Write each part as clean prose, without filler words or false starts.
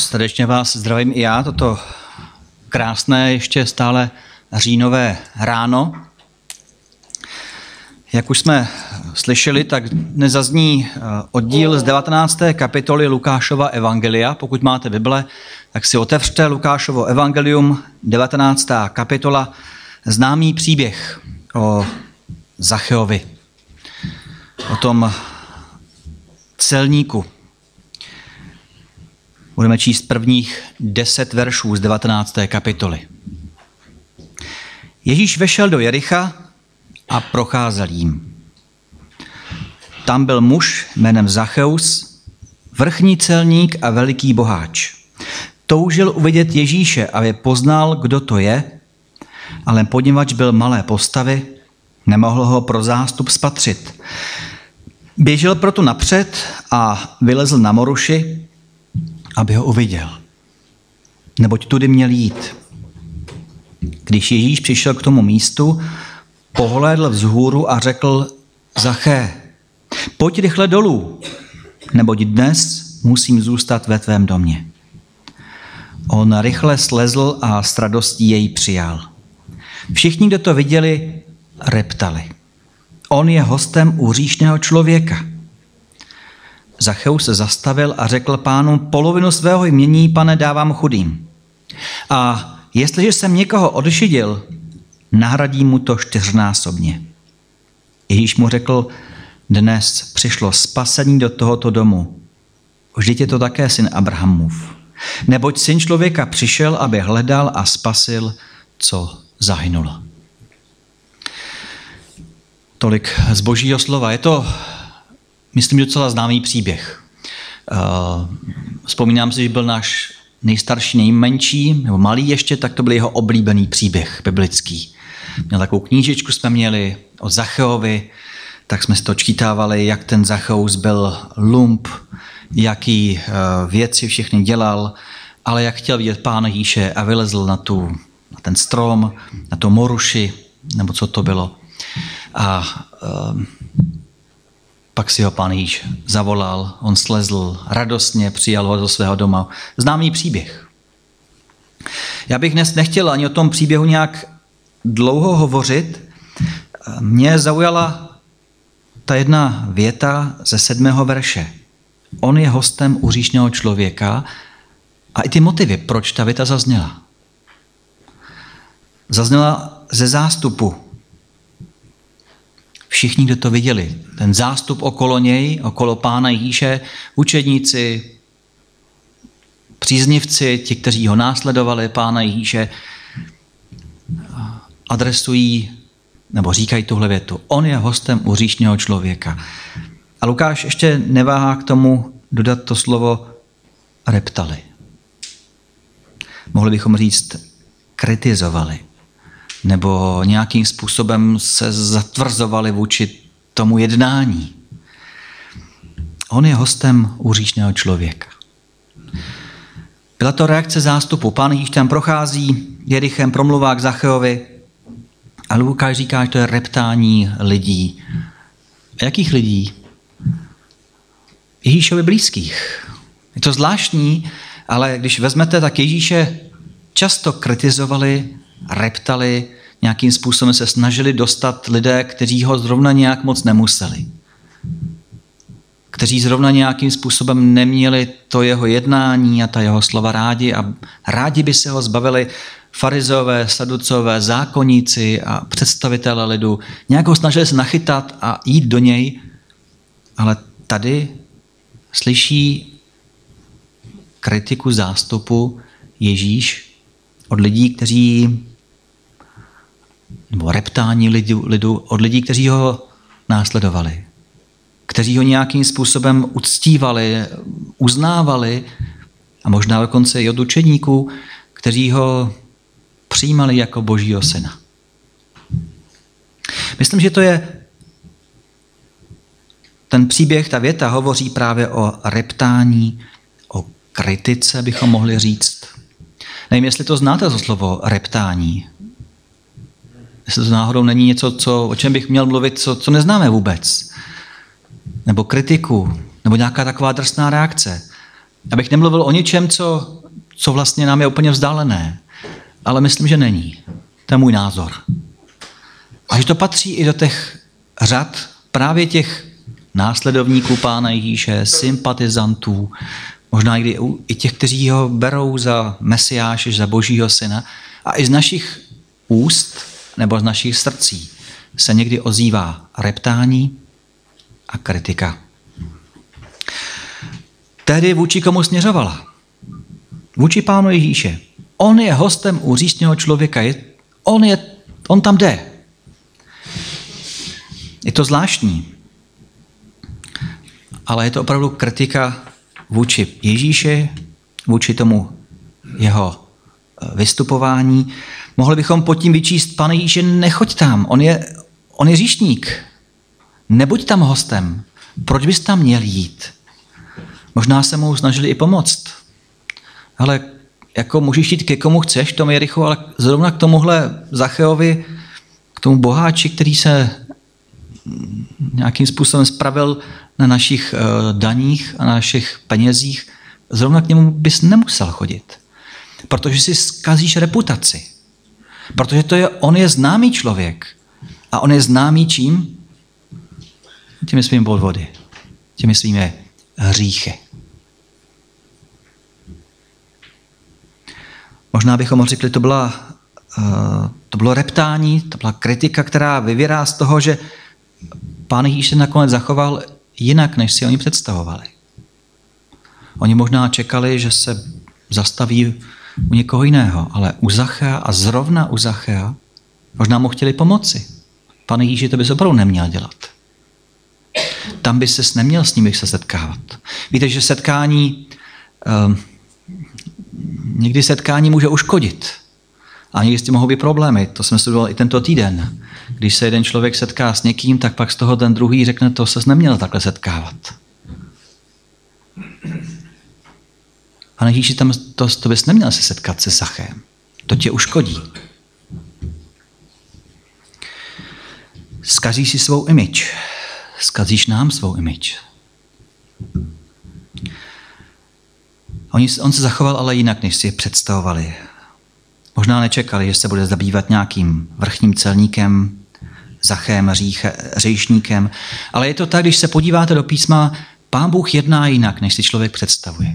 Srdečně vás zdravím i já, toto krásné, ještě stále říjnové ráno. Jak už jsme slyšeli, tak dnes zazní oddíl z 19. kapitoly Lukášova evangelia. Pokud máte Bible, tak si otevřte Lukášovo evangelium, 19. kapitola, známý příběh o Zacheovi, o tom celníku. Budeme číst prvních 10 veršů z 19. kapitoly. Ježíš vešel do Jericha a procházel jím. Tam byl muž jménem Zacheus, vrchní celník a veliký boháč. Toužil uvidět Ježíše, aby poznal, kdo to je, ale poněvadž byl malé postavy, nemohl ho pro zástup spatřit. Běžel proto napřed a vylezl na moruši, aby ho uviděl, neboť tudy měl jít. Když Ježíš přišel k tomu místu, pohlédl vzhůru a řekl: Zaché, pojď rychle dolů, neboť dnes musím zůstat ve tvém domě. On rychle slezl a s radostí jej přijal. Všichni, kdo to viděli, reptali: On je hostem u hříšného člověka. Zacheus se zastavil a řekl Pánu: polovinu svého jmění, Pane, dávám chudým. A jestliže jsem někoho odšidil, nahradí mu to 4násobně. Ježíš mu řekl: dnes přišlo spasení do tohoto domu. Vždyť je to také syn Abrahamův. Neboť syn člověka přišel, aby hledal a spasil, co zahynulo. Tolik z Božího slova. Je to, myslím, docela známý příběh. Vzpomínám si, že byl náš nejstarší, nejmenší, nebo malý ještě, tak to byl jeho oblíbený příběh biblický. Měl takovou knížičku, jsme měli o Zacheovi, tak jsme si to čítávali, jak ten Zacheus byl lump, jaký věci všechny dělal, ale jak chtěl vidět Pána Ježíše a vylezl na ten strom, na tu moruši, nebo co to bylo. A pak si ho Pán Ježíš zavolal, on slezl radostně, přijal ho do svého doma. Známý příběh. Já bych dnes nechtěl ani o tom příběhu nějak dlouho hovořit. Mě zaujala ta jedna věta ze 7. verše. On je hostem u hříšného člověka a i ty motivy, proč ta věta zazněla. Zazněla ze zástupu. Všichni, kdo to viděli, ten zástup okolo něj, okolo Pána Ježíše, učedníci, příznivci, ti, kteří ho následovali, Pána Ježíše, adresují nebo říkají tuhle větu. On je hostem u hříšného člověka. A Lukáš ještě neváhá k tomu dodat to slovo reptali. Mohli bychom říct kritizovali. Nebo nějakým způsobem se zatvrzovali vůči tomu jednání. On je hostem u hříšného člověka. Byla to reakce zástupu. Pán Ježíš tam prochází Jerichem, promluvá k Zacheovi a Lukáš říká, že to je reptání lidí. A jakých lidí? Ježíšovi blízkých. Je to zvláštní, ale když vezmete, tak Ježíše často kritizovali, reptali, nějakým způsobem se snažili dostat lidé, kteří ho zrovna nějak moc nemuseli. Kteří zrovna nějakým způsobem neměli to jeho jednání a ta jeho slova rádi a rádi by se ho zbavili farizové, saducové, zákonníci a představitelé lidu. Nějak ho snažili se nachytat a jít do něj, ale tady slyší kritiku zástupu Ježíš od lidí, kteří, nebo reptání lidu od lidí, kteří ho následovali, kteří ho nějakým způsobem uctívali, uznávali a možná dokonce i od učedníků, kteří ho přijímali jako Božího syna. Myslím, že to je ten příběh, ta věta hovoří právě o reptání, o kritice, bychom mohli říct. Nevím, jestli to znáte, to slovo reptání. Jestli to náhodou není něco, o čem bych měl mluvit, co neznáme vůbec. Nebo kritiku, nebo nějaká taková drsná reakce. Abych nemluvil o něčem, co vlastně nám je úplně vzdálené. Ale myslím, že není. To je můj názor. A že to patří i do těch řad právě těch následovníků Pána Ježíše, sympatizantů, možná i těch, kteří ho berou za Mesiáše, za Božího syna. A i z našich úst nebo z našich srdcí se někdy ozývá reptání a kritika. Tehdy vůči komu směřovala? Vůči Pánu Ježíše. On je hostem u hříšného člověka. On tam jde. Je to zvláštní. Ale je to opravdu kritika vůči Ježíši, vůči tomu jeho vystupování. Mohli bychom pod tím vyčíst, Pane Ježíši, nechoď tam, on je hříšník. Nebuď tam hostem. Proč bys tam měl jít? Možná se mu snažili i pomoct. Ale jako můžeš jít ke komu chceš v tom Jerichu, ale zrovna k tomuhle Zacheovi, k tomu boháči, který se nějakým způsobem spravil na našich daních a na našich penězích, zrovna k němu bys nemusel chodit. Protože si zkazíš reputaci. Protože on je známý člověk. A on je známý čím? Těmi svými podvody. Těmi svými hříchy. Možná bychom řekli, to bylo reptání, to byla kritika, která vyvírá z toho, že Pán Ježíš se nakonec zachoval jinak, než si oni představovali. Oni možná čekali, že se zastaví u někoho jiného, ale u Zachea a zrovna u Zachea možná mu chtěli pomoci. Pane Ježíši, to bys opravdu neměl dělat. Tam by ses neměl s nimi se setkávat. Víte, že někdy setkání může uškodit. A někdy s tím mohou být problémy. To jsme studovali i tento týden. Když se jeden člověk setká s někým, tak pak z toho ten druhý řekne, to ses neměl takhle setkávat. Pane Ježíši, to bys neměl se setkat se Zachem. To tě uškodí. Zkazíš si svou image. Zkazíš nám svou image. On se zachoval ale jinak, než si je představovali. Možná nečekali, že se bude zabývat nějakým vrchním celníkem, Zachem, hříšníkem. Ale je to tak, když se podíváte do písma, Pán Bůh jedná jinak, než si člověk představuje.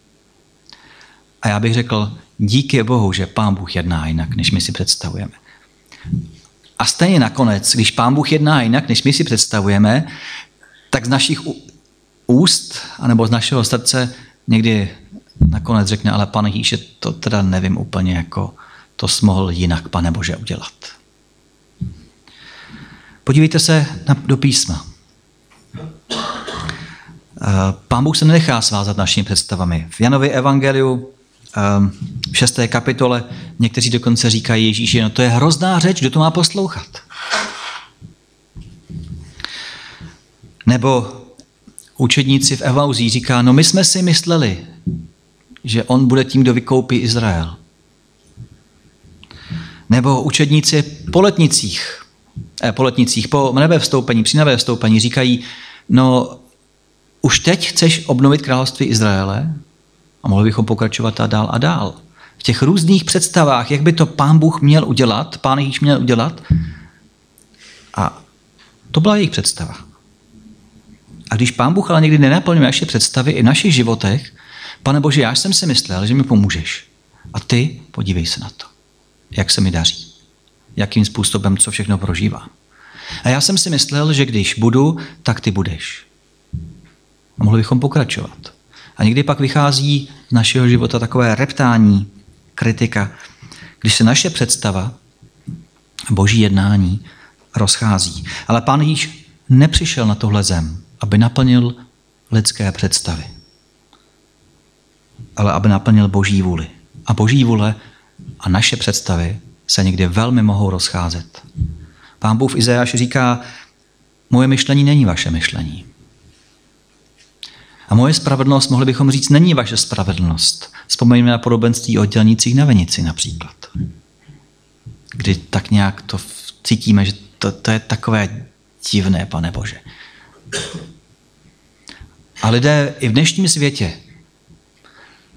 A já bych řekl, díky Bohu, že Pán Bůh jedná jinak, než my si představujeme. A stejně nakonec, když Pán Bůh jedná jinak, než my si představujeme, tak z našich úst, anebo z našeho srdce někdy nakonec řekne, ale Pane Ježíši, to teda nevím úplně, jako to jsi mohl jinak, Pane Bože, udělat. Podívejte se do písma. Pán Bůh se nenechá svázat našimi představami. V Janově evangeliu v 6. kapitole někteří dokonce říkají Ježíši, no to je hrozná řeč, kdo to má poslouchat. Nebo učedníci v Evauzí říká, no my jsme si mysleli, že on bude tím, kdo vykoupí Izrael. Nebo učedníci po nebevstoupení, při nebevstoupení říkají, no už teď chceš obnovit království Izraele? A mohli bychom pokračovat a dál a dál. V těch různých představách, jak by to Pán Bůh měl udělat, Pán Ježíš měl udělat. A to byla jejich představa. A když Pán Bůh ale někdy nenaplňuje naše představy i v našich životech, Pane Bože, já jsem si myslel, že mi pomůžeš. A ty, podívej se na to, jak se mi daří. Jakým způsobem, co všechno prožívám. A já jsem si myslel, že když budu, tak ty budeš. A mohli bychom pokračovat. A někdy pak vychází z našeho života takové reptání, kritika, když se naše představa, boží jednání, rozchází. Ale Pán Ježíš nepřišel na tohle zem, aby naplnil lidské představy, ale aby naplnil boží vůli. A boží vůle a naše představy se někdy velmi mohou rozcházet. Pán Bůh v Izajáši říká, moje myšlení není vaše myšlení. A moje spravedlnost, mohli bychom říct, není vaše spravedlnost. Vzpomeňme na podobenství o dělnících na vinici například. Kdy tak nějak to cítíme, že to je takové divné, Pane Bože. A lidé i v dnešním světě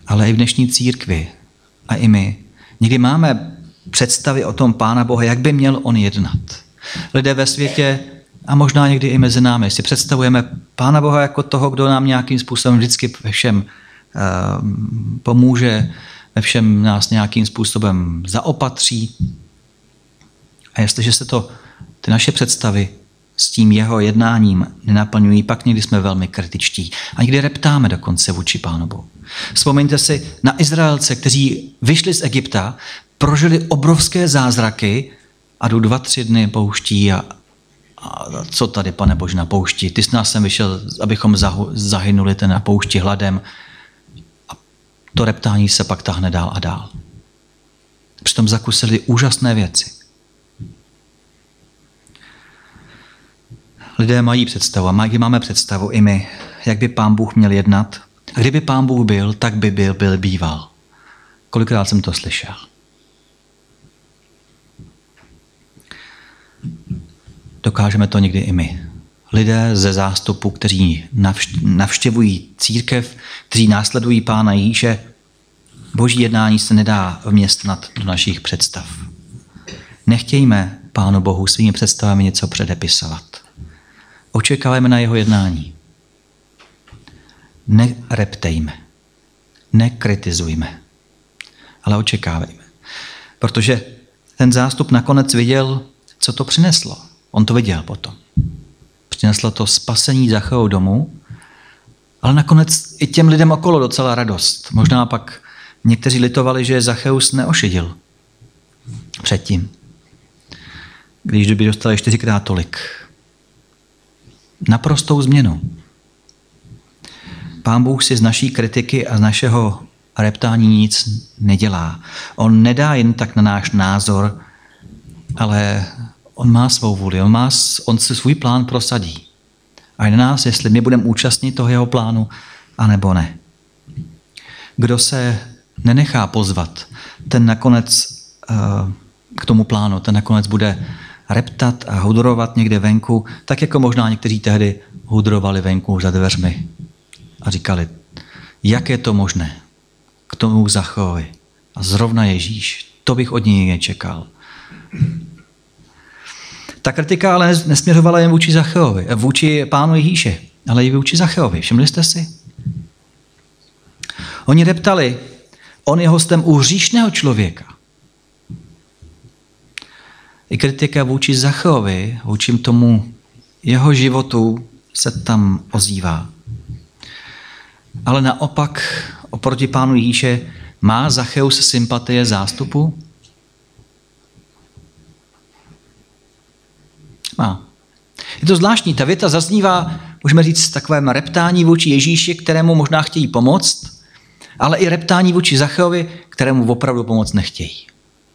ale i v dnešní církvi a i my. Někdy máme představy o tom Pána Boha, jak by měl on jednat. Lidé ve světě a možná někdy i mezi námi si představujeme Pána Boha jako toho, kdo nám nějakým způsobem vždycky ve všem pomůže, ve všem nás nějakým způsobem zaopatří. A jestliže se ty naše představy s tím jeho jednáním nenaplňují, pak někdy jsme velmi kritičtí. A někdy reptáme dokonce vůči Pánu Bohu. Vzpomeňte si na Izraelce, kteří vyšli z Egypta, prožili obrovské zázraky a jdou 2-3 dny pouští a co tady, Pane Bože, na poušti? Ty jsi nás sem vyšel, abychom zahynuli na poušti hladem. A to reptání se pak tahne dál a dál. Přitom zakusili úžasné věci. Lidé mají představu a máme představu i my, jak by Pán Bůh měl jednat. A kdyby Pán Bůh byl, tak by býval. Kolikrát jsem to slyšel. Dokážeme to někdy i my. Lidé ze zástupu, kteří navštěvují církev, kteří následují Pána Ježíše, Boží jednání se nedá vměstnat do našich představ. Nechtějme Pánu Bohu svými představami něco předepisovat. Očekávajme na jeho jednání. Nereptejme, nekritizujme, ale očekávejme. Protože ten zástup nakonec viděl, co to přineslo. On to viděl potom. Přineslo to spasení Zacheova domu, ale nakonec i těm lidem okolo docela radost. Možná pak někteří litovali, že Zacheus neošidil předtím, když by dostali 4krát tolik. Naprostou změnu. Pán Bůh si z naší kritiky a z našeho reptání nic nedělá. On nedá jen tak na náš názor, ale on má svou vůli, on si svůj plán prosadí. A je na nás, jestli my budeme účastní toho jeho plánu, anebo ne. Kdo se nenechá pozvat, ten nakonec k tomu plánu, ten nakonec bude reptat a hudrovat někde venku, tak jako možná někteří tehdy hudrovali venku za dveřmi a říkali, jak je to možné k tomu Zacheovi. A zrovna Ježíš, to bych od něj nečekal. Ta kritika ale nesměřovala jen vůči Zacheovi, vůči Pánu Ježíše, ale i vůči Zacheovi. Všimli jste si? Oni reptali, on je hostem u hříšného člověka. I kritika vůči Zacheovi, vůči tomu jeho životu se tam ozývá. Ale naopak, oproti Pánu Ježíše, má Zacheus sympatie zástupu? Má. Je to zvláštní, ta věta zaznívá, můžeme říct, takovém reptání vůči Ježíši, kterému možná chtějí pomoct, ale i reptání vůči Zacheovi, kterému opravdu pomoct nechtějí.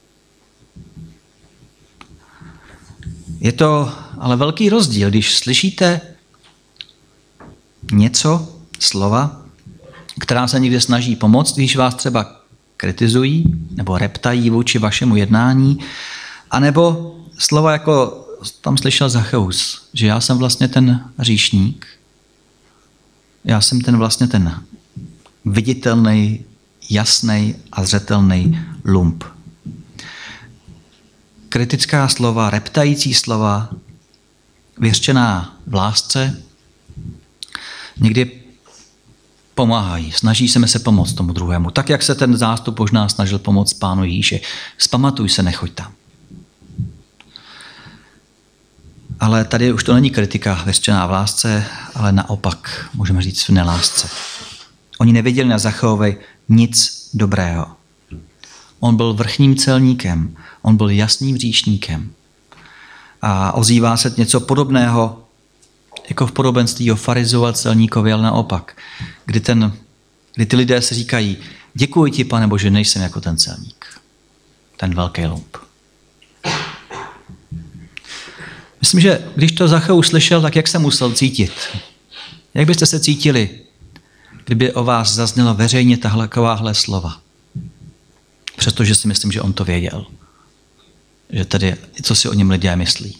Je to ale velký rozdíl, když slyšíte něco, slova, která se někde snaží pomoct, když vás třeba kritizují nebo reptají vůči vašemu jednání, anebo slova jako tam slyšel Zacheus, že já jsem vlastně ten hříšník, já jsem vlastně ten viditelný, jasný a zřetelný lump. Kritická slova, reptající slova, vyřčená v lásce, někdy pomáhají, snaží se pomoct tomu druhému, tak jak se ten zástup možná snažil pomoct Pánu Ježíši. Vzpamatuj se, nechoď tam. Ale tady už to není kritika vyřčená v lásce, ale naopak, můžeme říct v nelásce. Oni neviděli na Zacheovi nic dobrého. On byl vrchním celníkem, on byl jasným hříšníkem. A ozývá se něco podobného, jako v podobenství o farizu a celníkovi, ale naopak, kdy ty lidé se říkají, děkuji ti, Pane Bože, nejsem jako ten celník, ten velký lump. Myslím, že když to Zacheus slyšel, tak jak se musel cítit? Jak byste se cítili, kdyby o vás zazněla veřejně takováhle slova? Přestože si myslím, že on to věděl. Že tedy, co si o něm lidé myslí.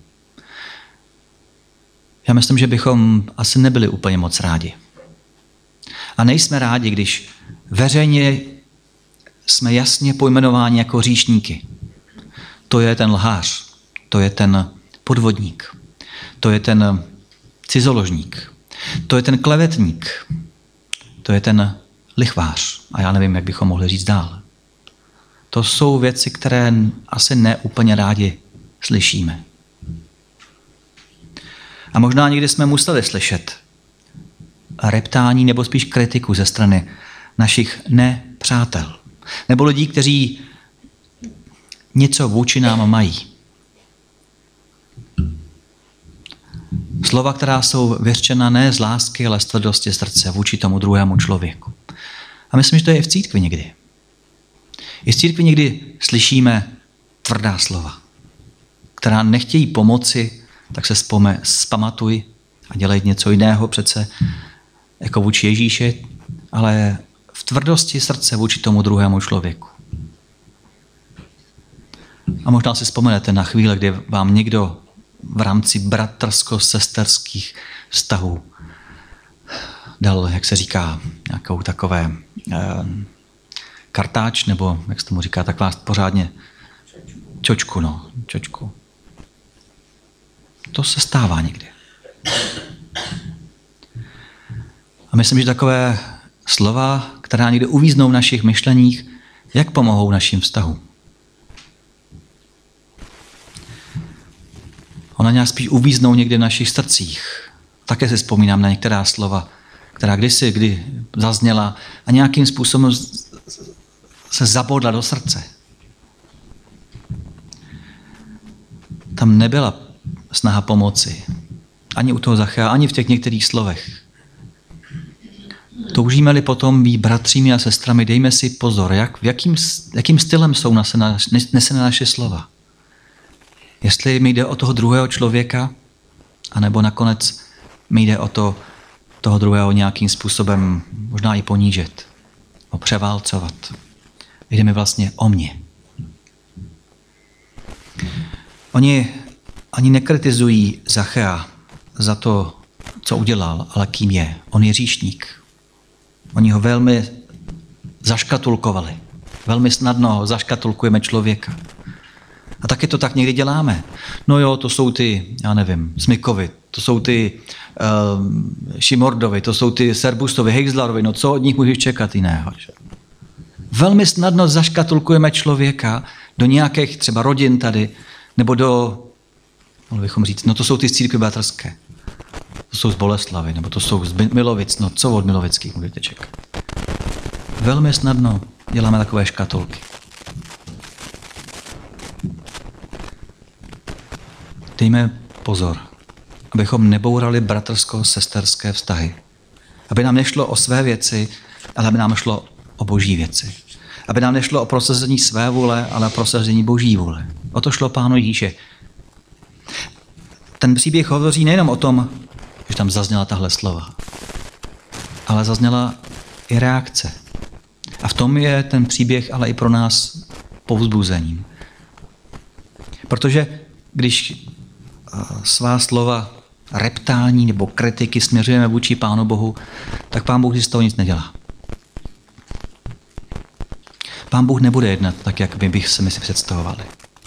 Já myslím, že bychom asi nebyli úplně moc rádi. A nejsme rádi, když veřejně jsme jasně pojmenováni jako hříšníky. To je ten lhář, to je ten podvodník, to je ten cizoložník, to je ten klevetník, to je ten lichvář. A já nevím, jak bychom mohli říct dál. To jsou věci, které asi neúplně rádi slyšíme. A možná někdy jsme museli slyšet reptání nebo spíš kritiku ze strany našich nepřátel. Nebo lidí, kteří něco vůči nám mají. Slova, která jsou vyřčena ne z lásky, ale z tvrdosti srdce vůči tomu druhému člověku. A myslím, že to je i v církvi někdy. I v církvi někdy slyšíme tvrdá slova, která nechtějí pomoci, tak se vzpamatuj a dělej něco jiného přece, jako vůči Ježíši, ale v tvrdosti srdce vůči tomu druhému člověku. A možná si vzpomenete na chvíli, kdy vám někdo v rámci bratrsko-sesterských vztahů dal, jak se říká, nějakou takové kartáč, nebo jak se tomu říká, tak vás pořádně čočku. To se stává někdy. A myslím, že takové slova, která někdy uvíznou v našich myšleních, jak pomohou našim vztahům. Ona nějak spíš uvíznou někdy v našich srdcích. Také si vzpomínám na některá slova, která kdy zazněla a nějakým způsobem se zabodla do srdce. Tam nebyla snaha pomoci. Ani u toho Zachea, ani v těch některých slovech. Toužíme-li potom být bratřími a sestrami, dejme si pozor, jakým stylem jsou nesena naše slova. Jestli mi jde o toho druhého člověka, anebo nakonec mi jde o toho druhého nějakým způsobem možná i ponížit, převálcovat. Jde mi vlastně o mě. Oni ani nekritizují Zachea za to, co udělal, ale kým je. On je hříšník. Oni ho velmi zaškatulkovali. Velmi snadno ho zaškatulkujeme člověka. A taky to tak někdy děláme. No jo, to jsou ty, já nevím, Smykovi, to jsou ty Šimordovi, to jsou ty Serbustovi, Hejzlarovi, no co od nich můžeš čekat jiného? Že? Velmi snadno zaškatulkujeme člověka do nějakých třeba rodin tady, nebo mohli bychom říct, no to jsou ty z církve bratrské, to jsou z Boleslavy, nebo to jsou z Milovic, no co od Milovických můžete čekat? Velmi snadno děláme takové škatulky. Dejme pozor, abychom nebourali bratrsko-sesterské vztahy. Aby nám nešlo o své věci, ale aby nám šlo o boží věci. Aby nám nešlo o prosazení své vůle, ale o prosazení boží vůle. O to šlo Pánu Ježíše. Ten příběh hovoří nejenom o tom, že tam zazněla tahle slova, ale zazněla i reakce. A v tom je ten příběh ale i pro nás povzbuzením. Protože když svá slova reptání nebo kritiky směřujeme vůči Pánu Bohu, tak Pán Bůh si z toho nic nedělá. Pán Bůh nebude jednat tak, jak bych se my si představovali.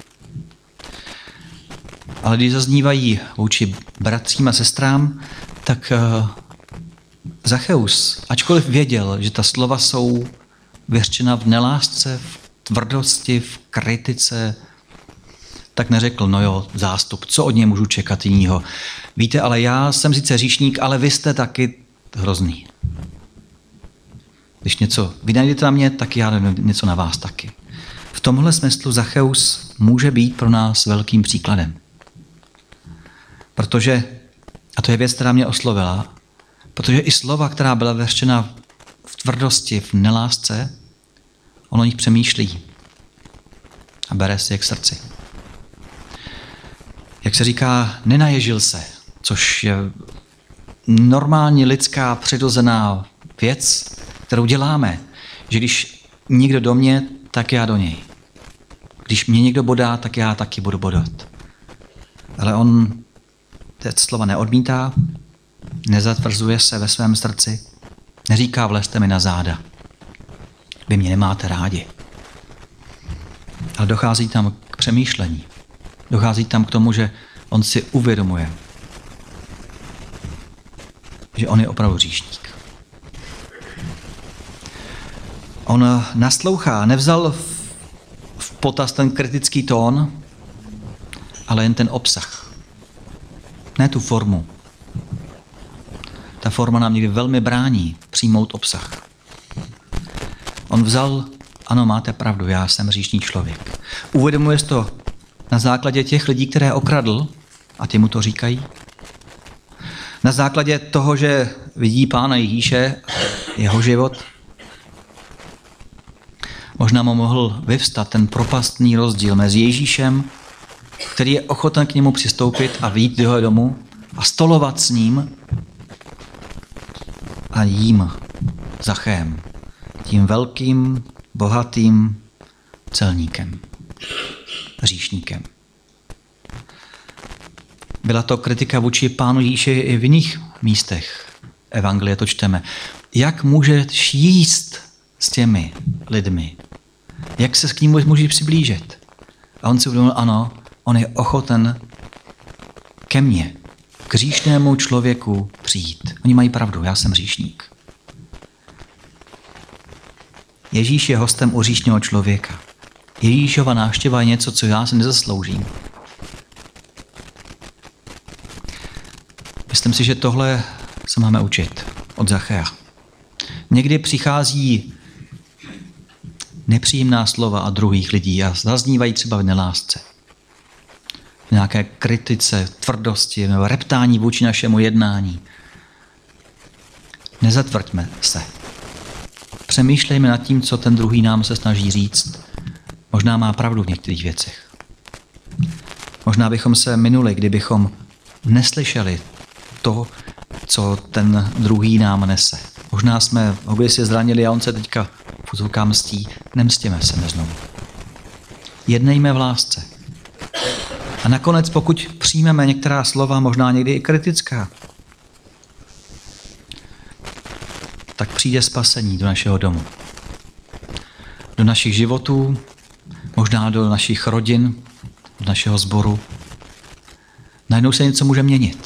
Ale když zaznívají vůči bratřím a sestrám, tak Zacheus, ačkoliv věděl, že ta slova jsou vyřčena v nelásce, v tvrdosti, v kritice, tak neřekl, no jo, zástup, co od něj můžu čekat jinýho. Víte, ale já jsem sice hříšník, ale vy jste taky hrozný. Když něco vynajdete na mě, tak já něco na vás taky. V tomhle smyslu Zacheus může být pro nás velkým příkladem. Protože, a to je věc, která mě oslovila, protože i slova, která byla vyřčena v tvrdosti, v nelásce, on o nich přemýšlí a bere si je k srdci. Jak se říká, nenaježil se, což je normální lidská přirozená věc, kterou děláme, že když někdo do mě, tak já do něj. Když mě někdo bodá, tak já taky budu bodat. Ale on ty slova neodmítá, nezatvrzuje se ve svém srdci, neříká vlezte mi na záda. Vy mě nemáte rádi. Ale dochází tam k přemýšlení. Dochází tam k tomu, že on si uvědomuje, že on je opravdu hříšník. On naslouchá, nevzal v potaz ten kritický tón, ale jen ten obsah. Ne tu formu. Ta forma nám někdy velmi brání přijmout obsah. On vzal, ano, máte pravdu, já jsem hříšný člověk. Uvědomuje si to na základě těch lidí, které okradl, a ty mu to říkají. Na základě toho, že vidí Pána Ježíše, jeho život. Možná mu mohl vyvstat ten propastný rozdíl mezi Ježíšem, který je ochoten k němu přistoupit a vyjít do jeho domu a stolovat s ním, a jím, Zachéem, tím velkým, bohatým celníkem, hříšníkem. Byla to kritika vůči Pánu Ježíši i v jiných místech evangelie, to čteme. Jak můžeš jíst s těmi lidmi? Jak se k ním můžeš přiblížit? A on si uvědomil, ano, on je ochoten ke mně, k hříšnému člověku přijít. Oni mají pravdu, já jsem hříšník. Ježíš je hostem u hříšného člověka. Ježíšova návštěva je něco, co já si nezasloužím. Myslím si, že tohle se máme učit od Zachéa. Někdy přichází nepříjemná slova a druhých lidí a zaznívají třeba v nelásce. V nějaké kritice, tvrdosti, nebo reptání vůči našemu jednání. Nezatvrďme se. Přemýšlejme nad tím, co ten druhý nám se snaží říct. Možná má pravdu v některých věcech. Možná bychom se minuli, kdybychom neslyšeli to, co ten druhý nám nese. Možná jsme ho kdysi zranili a on se teďka fuzulká mstí. Nemstěme se znovu. Jednejme v lásce. A nakonec, pokud přijmeme některá slova, možná někdy i kritická, tak přijde spasení do našeho domu. Do našich životů, možná do našich rodin, do našeho sboru. Najednou se něco může měnit.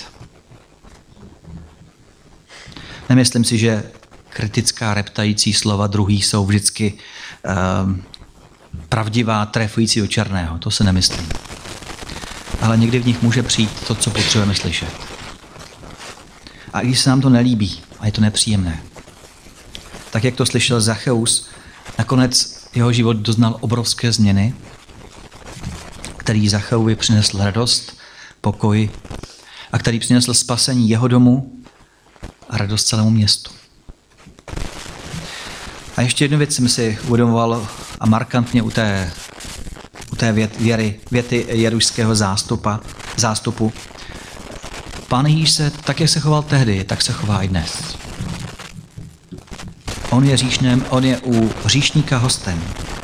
Nemyslím si, že kritická, reptající slova druhých jsou vždycky pravdivá, trefující do černého. To se nemyslím. Ale někdy v nich může přijít to, co potřebujeme slyšet. A když se nám to nelíbí a je to nepříjemné, tak jak to slyšel Zacheus, nakonec jeho život doznal obrovské změny, který Zacheuvi přinesl radost, pokoj a který přinesl spasení jeho domu a radost celému městu. A ještě jednu věc jsem si uvědomoval a markantně u té věty jerušského zástupu. Pán Ježíš se tak, jak se choval tehdy, tak se chová i dnes. On je u hříšníka hostem.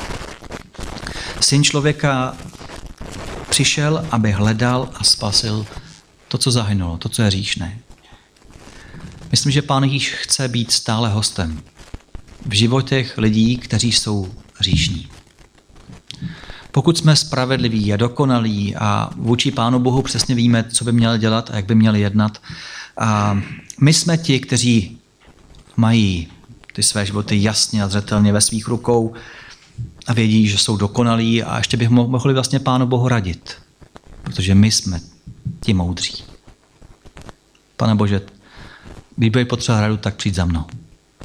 Syn člověka přišel, aby hledal a spasil to, co zahynulo, to, co je hříšné. Myslím, že Pán Ježíš chce být stále hostem v životech lidí, kteří jsou hříšní. Pokud jsme spravedliví a dokonalí a vůči Pánu Bohu přesně víme, co by měli dělat a jak by měli jednat, a my jsme ti, kteří mají ty své životy jasně a zřetelně ve svých rukou a vědí, že jsou dokonalí a ještě bych mohli vlastně Pánu Bohu radit, protože my jsme ti moudří. Pane Bože, když bude potřeba radu, tak přijď za mnou.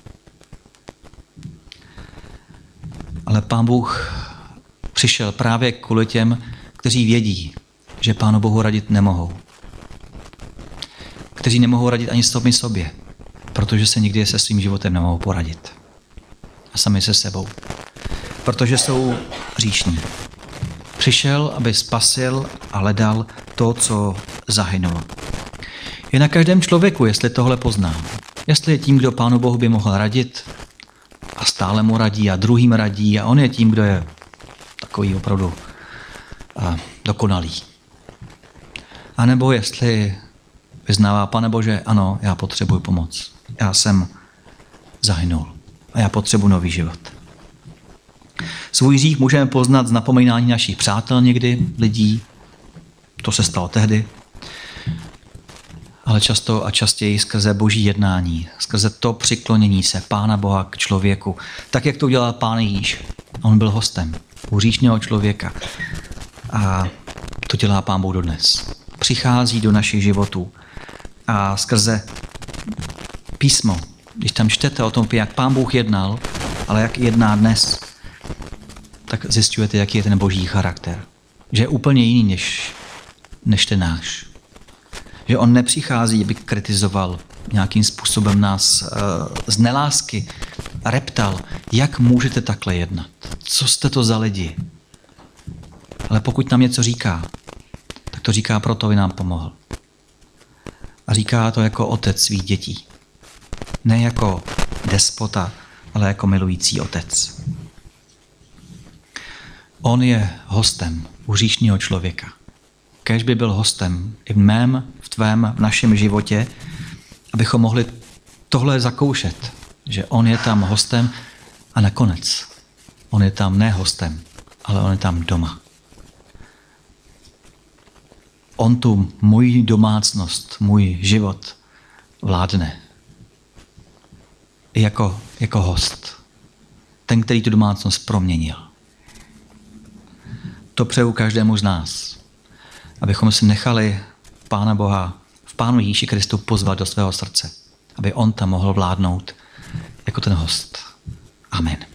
Ale Pán Bůh přišel právě kvůli těm, kteří vědí, že Pánu Bohu radit nemohou. Kteří nemohou radit ani sami sobě, protože se nikdy se svým životem nemohou poradit. A sami se sebou. Protože jsou hříšní. Přišel, aby spasil a hledal to, co zahynulo. Je na každém člověku, jestli tohle pozná. Jestli je tím, kdo Pánu Bohu by mohl radit a stále mu radí a druhým radí a on je tím, kdo je takový opravdu dokonalý. A nebo jestli vyznává, Pane Bože, ano, já potřebuji pomoc. Já jsem zahynul a já potřebuji nový život. Svůj hřích můžeme poznat z napomínání našich přátel někdy, lidí. To se stalo tehdy. Ale často a častěji skrze boží jednání, skrze to přiklonění se Pána Boha k člověku, tak jak to udělal Pán Ježíš. On byl hostem u hříšného člověka. A to dělá Pán Bůh dodnes. Přichází do našich životů a skrze písmo, když tam čtete o tom, jak Pán Bůh jednal, ale jak jedná dnes, tak zjišťujete, jaký je ten boží charakter. Že je úplně jiný než ten náš. Že on nepřichází, aby kritizoval nějakým způsobem nás z nelásky, reptal, jak můžete takhle jednat? Co jste to za lidi? Ale pokud nám něco říká, tak to říká proto, aby nám pomohl. A říká to jako otec svých dětí. Ne jako despota, ale jako milující otec. On je hostem u hříšného člověka. Kéž by byl hostem i v mém, v tvém, v našem životě, abychom mohli tohle zakoušet, že on je tam hostem a nakonec on je tam ne hostem, ale on je tam doma. On tu můj domácnost, můj život vládne. Jako host. Ten, který tu domácnost proměnil. To přeju každému z nás. Abychom si nechali Pána Boha v Pánu Ježíši Kristu pozvat do svého srdce. Aby on tam mohl vládnout jako ten host. Amen.